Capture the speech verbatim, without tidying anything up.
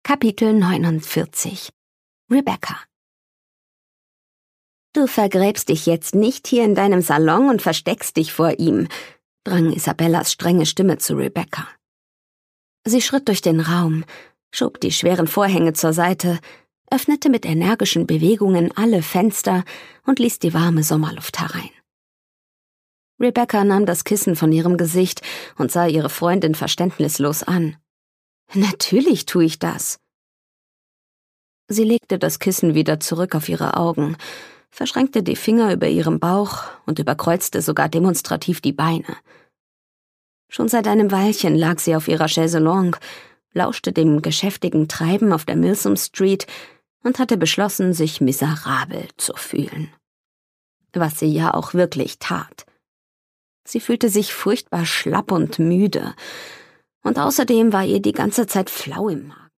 Kapitel neunundvierzig. Rebecca. »Du vergräbst dich jetzt nicht hier in deinem Salon und versteckst dich vor ihm«, drang Isabellas strenge Stimme zu Rebecca. Sie schritt durch den Raum, schob die schweren Vorhänge zur Seite, öffnete mit energischen Bewegungen alle Fenster und ließ die warme Sommerluft herein. Rebecca nahm das Kissen von ihrem Gesicht und sah ihre Freundin verständnislos an. »Natürlich tue ich das.« Sie legte das Kissen wieder zurück auf ihre Augen, verschränkte die Finger über ihrem Bauch und überkreuzte sogar demonstrativ die Beine. Schon seit einem Weilchen lag sie auf ihrer Chaiselongue, lauschte dem geschäftigen Treiben auf der Milsom Street und hatte beschlossen, sich miserabel zu fühlen. Was sie ja auch wirklich tat. Sie fühlte sich furchtbar schlapp und müde, und außerdem war ihr die ganze Zeit flau im Magen.